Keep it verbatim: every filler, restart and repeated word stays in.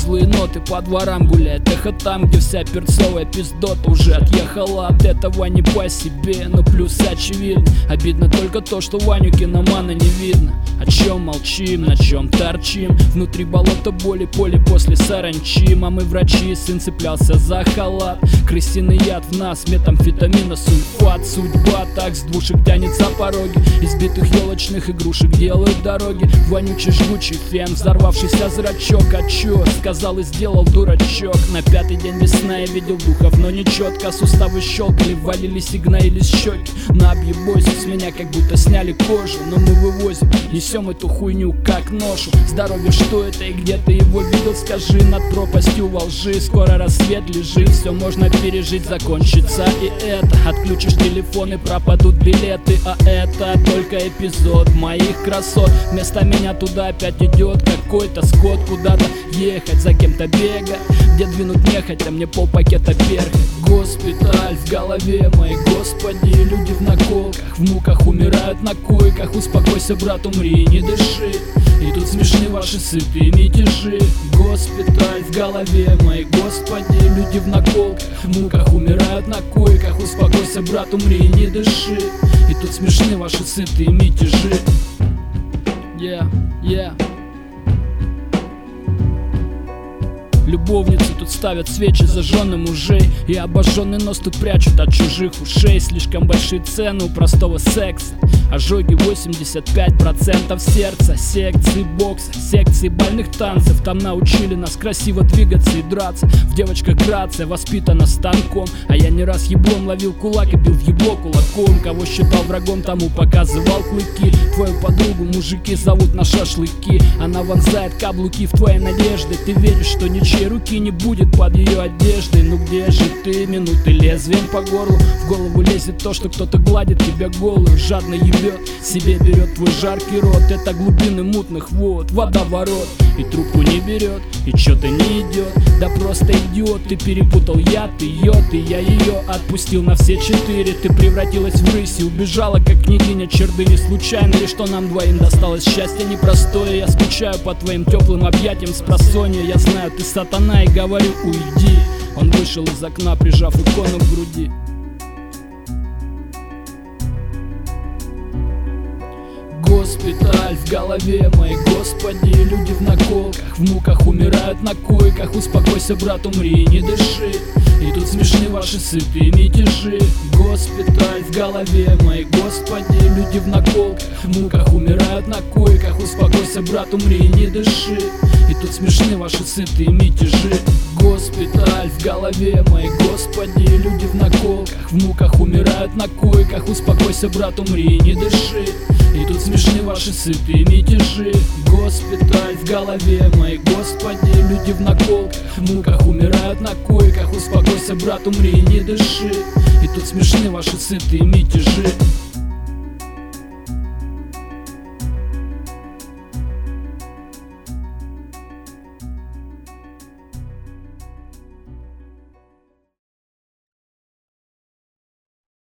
злые ноты по дворам гуляет эхо там, где вся перцовая пиздота уже отъехала от этого не по себе. Но плюс очевидно, обидно только то, что Ваню киномана не видно. О чем молчим, на чем торчим? Внутри болота боли, поле после саранчи. Мамы врачи, сын цеплялся за халат. Крысиный яд в нас, метамфетамина, сульфат. Судьба так с двушек тянет за пороги. Избитых елочных игрушек делают дороги. Вонючий жгучий фен, взорвавшийся зрачок. А чё? Сказал и сделал дурачок. На пятый день весна я видел духов, но не четко. Суставы щелкали, валились и гноились щеки. На объебойся с меня как будто сняли кожу. Но мы вывозим, несем эту хуйню как ношу. Здоровье, что это и где ты его видел? Скажи, над пропастью во лжи. Скоро рассвет лежит, все можно пережить, закончится и это. Отключишь телефон и пропадут билеты. А это только эпизод моих красот. Вместо меня туда опять идет какой-то скот. Куда-то ехать, за кем-то бегать, где двинуть нехотя, мне полпакета перхоть. Госпиталь в голове моей, господи. Люди в наколках, в муках умирают на койках. Успокойся, брат, умри, не дыши. И тут смешны ваши сытые мятежи. Госпиталь в голове моей, господи. Люди в наколках, в муках умирают на койках. Успокойся, брат, умри, не дыши. И тут смешны ваши сытые мятежи. Yeah, yeah. Любовницы тут ставят свечи зажженным мужей, и обожженный нос тут прячут от чужих ушей. Слишком большие цены у простого секса. Ожоги восемьдесят пять процентов сердца. Секции бокса, секции бальных танцев. Там научили нас красиво двигаться и драться. В девочках грация воспитана станком. А я не раз еблом ловил кулак и бил в ебло кулаком. Кого считал врагом, тому показывал клыки. Твою подругу мужики зовут на шашлыки. Она вонзает каблуки в твои надежды. Ты веришь, что ничьей руки не будет под ее одеждой. Ну где же ты? Минуты лезвием по горлу. В голову лезет то, что кто-то гладит тебя голую. Жадно ебет, себе берет твой жаркий рот. Это глубины мутных вод, водоворот. И трубку не берет, и чё-то не идет. Да просто идиот, ты перепутал я, ты йод. И я ее отпустил на все четыре. Ты превратилась в рысь и убежала, как княгиня Чердыни. Случайно ли, что нам двоим досталось счастье непростое? Я скучаю по твоим теплым объятиям с просонья. Я знаю, ты сатана, и говорю, уйди. Он вышел из окна, прижав икону к груди. Госпиталь в голове моей, господи. Люди в наколках, в муках умирают на койках. Успокойся, брат, умри, не дыши. И тут смешны ваши сытые мятежи. Госпиталь в голове моей, господи. Люди в наколках, в муках умирают на койках. Успокойся, брат, умри, не дыши. И тут смешны ваши сытые мятежи. Госпиталь в голове моей, господи. Люди в наколках, в муках умирают на койках. Успокойся, брат, умри, не дыши. И тут смешны ваши сытые мятежи. Госпиталь в голове моей, господи. Люди в наколках, в муках умирают на койках. Успокойся, брат, умри, не дыши. И тут смешны ваши сытые мятежи.